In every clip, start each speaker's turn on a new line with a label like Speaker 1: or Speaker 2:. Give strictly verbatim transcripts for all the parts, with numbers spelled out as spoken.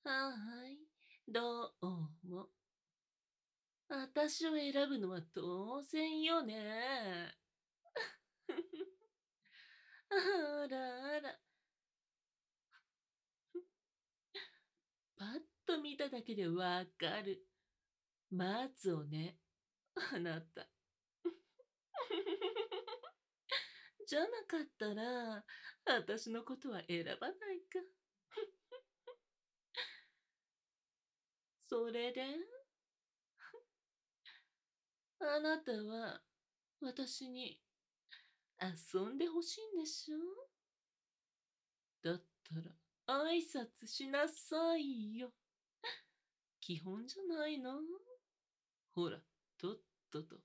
Speaker 1: はーい、どうも。私を選ぶのは当然よね。あらあら、パッと見ただけでわかる。松をね、あなた。じゃなかったら、私のことは選ばないか。それで、あなたは私に遊んでほしいんでしょ？だったら挨拶しなさいよ。基本じゃないの？ほら、とっとと。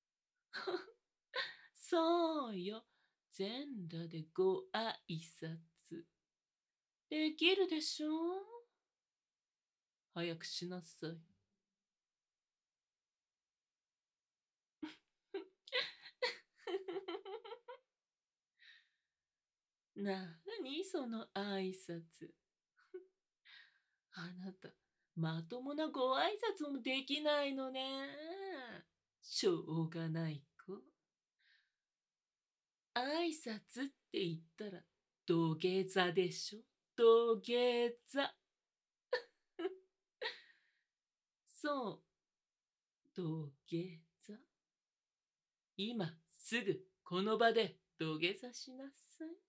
Speaker 1: そうよ。全裸でご挨拶。できるでしょ？早くしなさい。なにその挨拶。あなた、まともなご挨拶もできないのね。しょうがない子。挨拶って言ったら土下座でしょ。土下座。そう、土下座。今すぐこの場で土下座しなさい。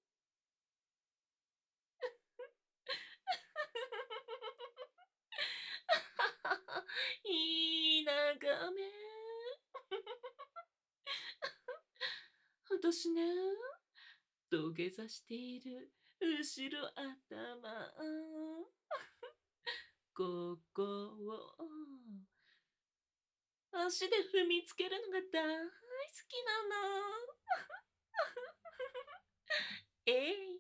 Speaker 1: いい眺め。私ね、土下座している後ろ頭、ここを足で踏みつけるのが大好きなの。えい、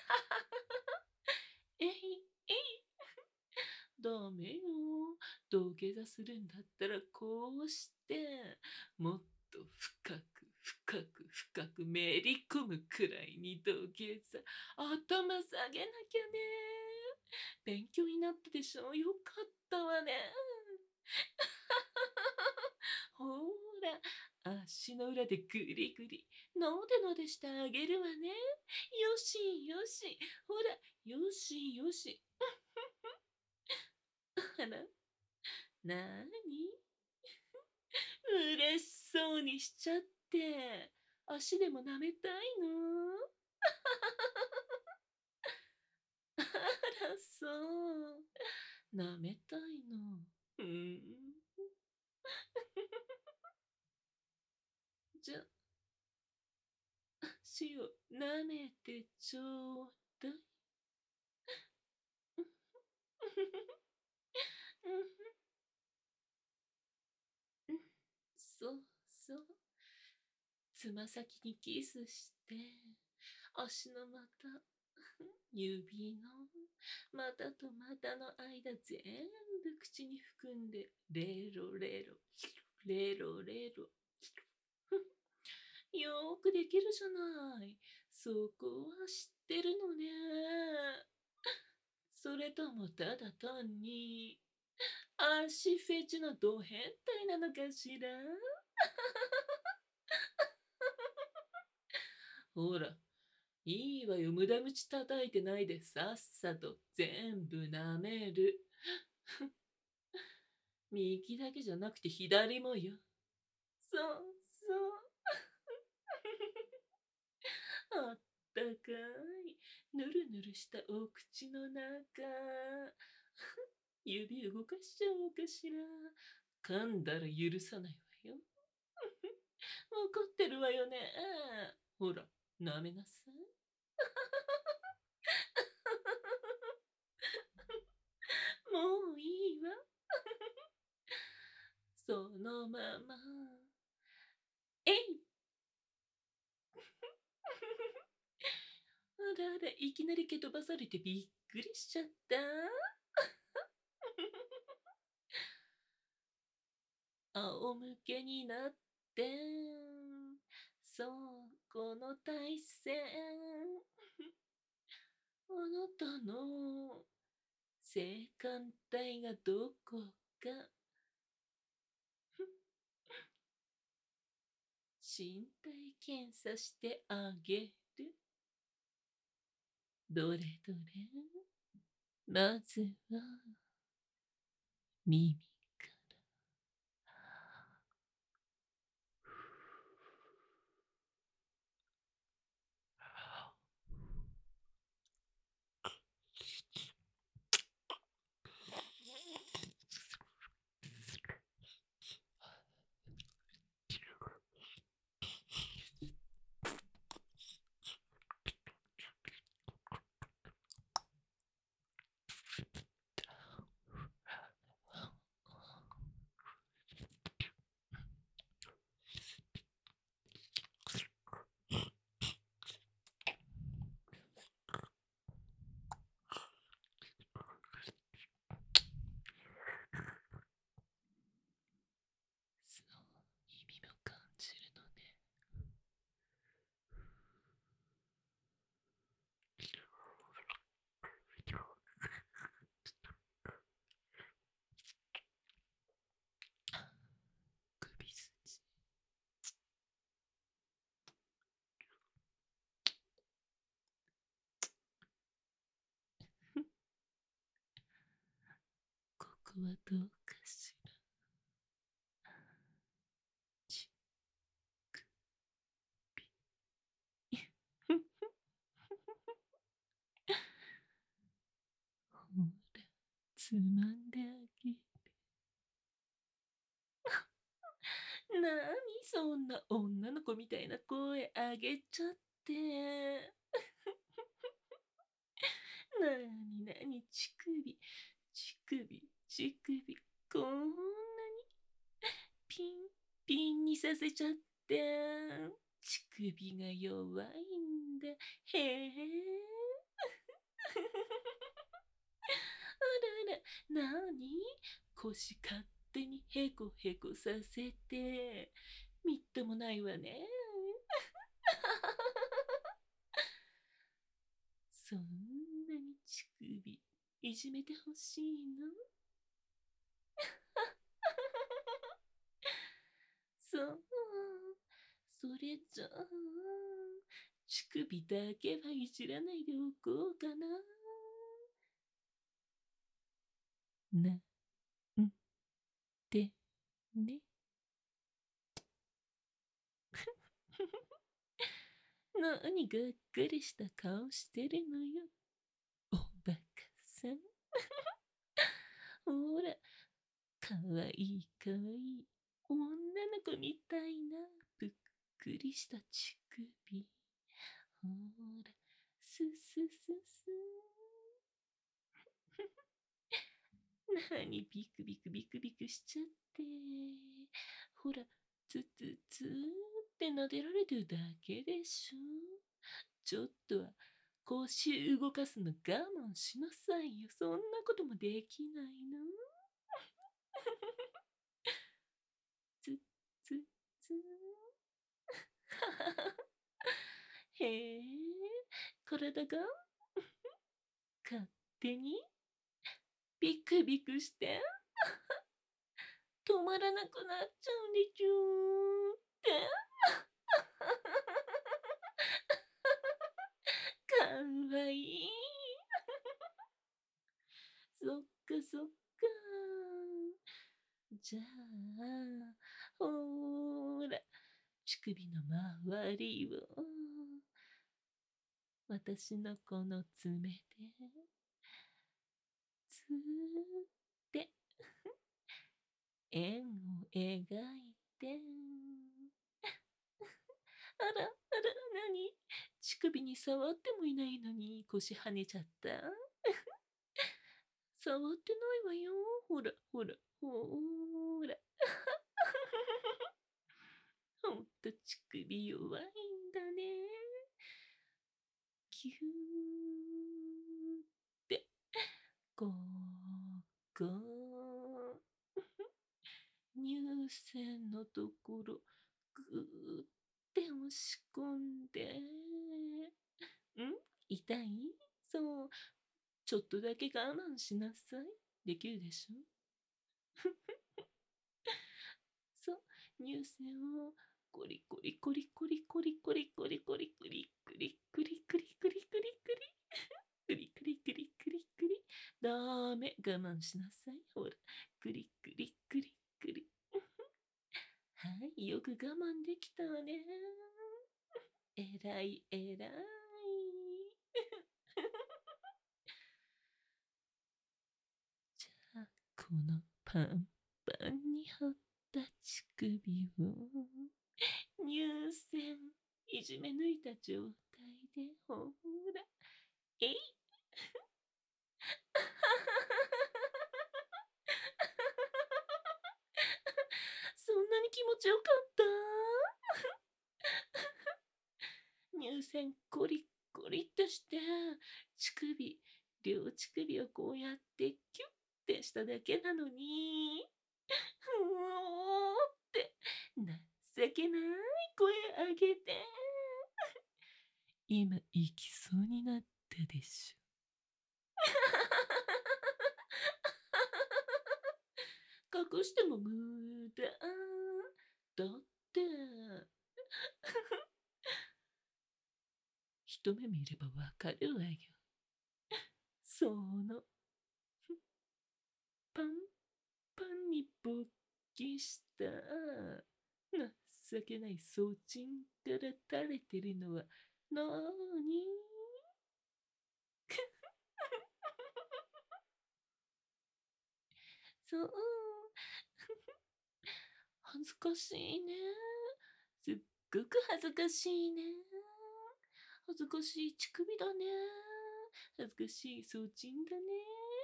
Speaker 1: えい、えい。ダメよ。土下座するんだったらこうして、もっと深く深く深くめり込むくらいに土下座。頭下げなきゃね。勉強になったでしょ？よかったわね。ほら、足の裏でぐりぐり、のでのでしてあげるわね。よしよし、ほら、よしよし。あら、なに？嬉しそうにしちゃって、足でも舐めたいの？あら、そう。舐めたいの。うん。じゃ、足を舐めてちょうだい。そうそう。つま先にキスして、足の股、指の股と股の間全部口に含んで、レロレロ、レロレロ。よーくできるじゃない。そこは知ってるのね。それともただ単に足フェチのド変態なのかしら？ほら、いいわよ、無駄口叩いてないでさっさと全部舐める。右だけじゃなくて左もよ。そうそう。あったかい、ぬるぬるしたお口の中。指動かしちゃおうかしら。噛んだら許さないわよ。わかってるわよね。ほら、舐めなさい。もういいわ。そのまま。えい。あらあら、いきなり蹴飛ばされてびっくりしちゃった。仰向けになって、そう、この体勢。あなたの性感帯がどこか身体検査してあげる。どれどれ。まずは耳から。そう、耳も感じるのね。首筋。ここはどうかしら。ちくび。ほら、つまんであげる。なにそんな女の子みたいな声あげちゃって。なになに乳首、乳首、乳首、こんなにピンピンにさせちゃって。乳首が弱いんだ。へえ。あらあら、なに腰勝手にへこへこさせて。みっともないわね。そんなに乳首いじめてほしいの？そう。それじゃあ、乳首だけはいじらないでおこうかな。な、ん、て、ね。なにがっかりした顔してるのよ。おバカさん。ほら、かわいいかわいい。女の子みたいなぷっくりした乳首。ほら、すすすす。なにビクビクビクビクしちゃって。ほら、つつつって撫でられてるだけでしょ。ちょっとは腰動かすの我慢しなさいよ。そんなこともできないの？つつつ。へえ、体が勝手にビクビクして止まらなくなっちゃうんでちゅーって。かわいい。そっかそっか。じゃあ、ほーら、乳首の周りを、私のこの爪で、つーって、円を描いて、あら、あら、なに乳首に触ってもいないのに腰跳ねちゃった？触ってないわよ。ほら、ほら、ほーら。ほんと乳首弱いんだね。キューって、ここ、乳腺のところ、ぐーって押し込んで。ん痛い？そう。 ちょっとだけ我慢しなさい。できるでしょ？そう、乳腺をコリコリコリコリコリコリコリコリコリコリコリコリコリコリコリクリクリクリクリクリ。ダメ、我慢しなさい。ほら、クリクリクリクリ。はい、よく我慢できたわね。えらいえらい。じゃあ、このパンパンに張った乳首を乳腺いじめ抜いた状態でほら、えいそんなに気持ちよかった乳腺コリッコリっとして乳首両乳首をこうやってキュッてしただけなのにうおーって情けない声上げて今行きそうになったでしょ隠しても無駄だって一目見ればわかるわよそのパンパンに勃起した情けない装置から垂れてるのはなーにそう恥ずかしいねすっごく恥ずかしいね恥ずかしい乳首だね恥ずかしい装置だね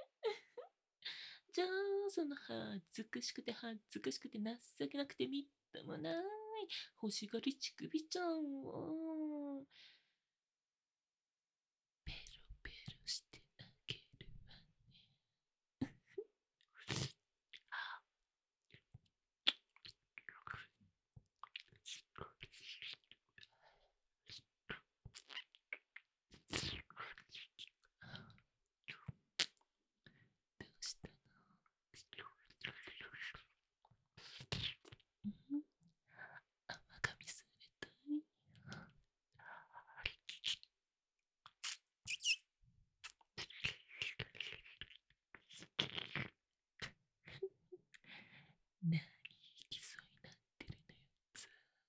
Speaker 1: じゃあその恥ずかしくて恥ずかしくて情けなくてみっともない欲しがり乳首ちゃんをペロペロしてあげるわねどうしたのうん甘噛みされたい何行きそうになってるのよず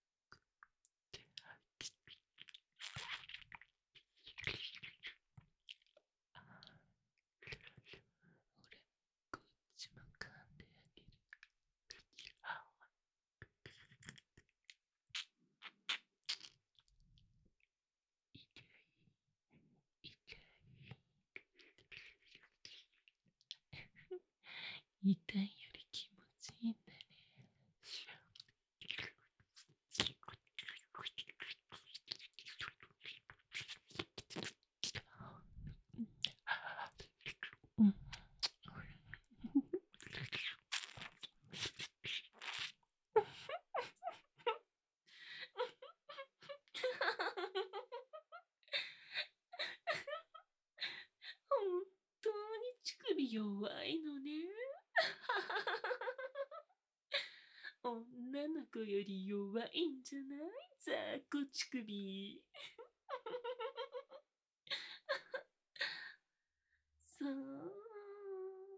Speaker 1: 俺こっちも噛んであげる痛いより気持ちいいんだねうん本当に乳首弱いのね女の子より弱いんじゃないザコ乳首そう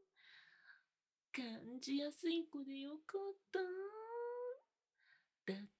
Speaker 1: 感じやすい子でよかっただっ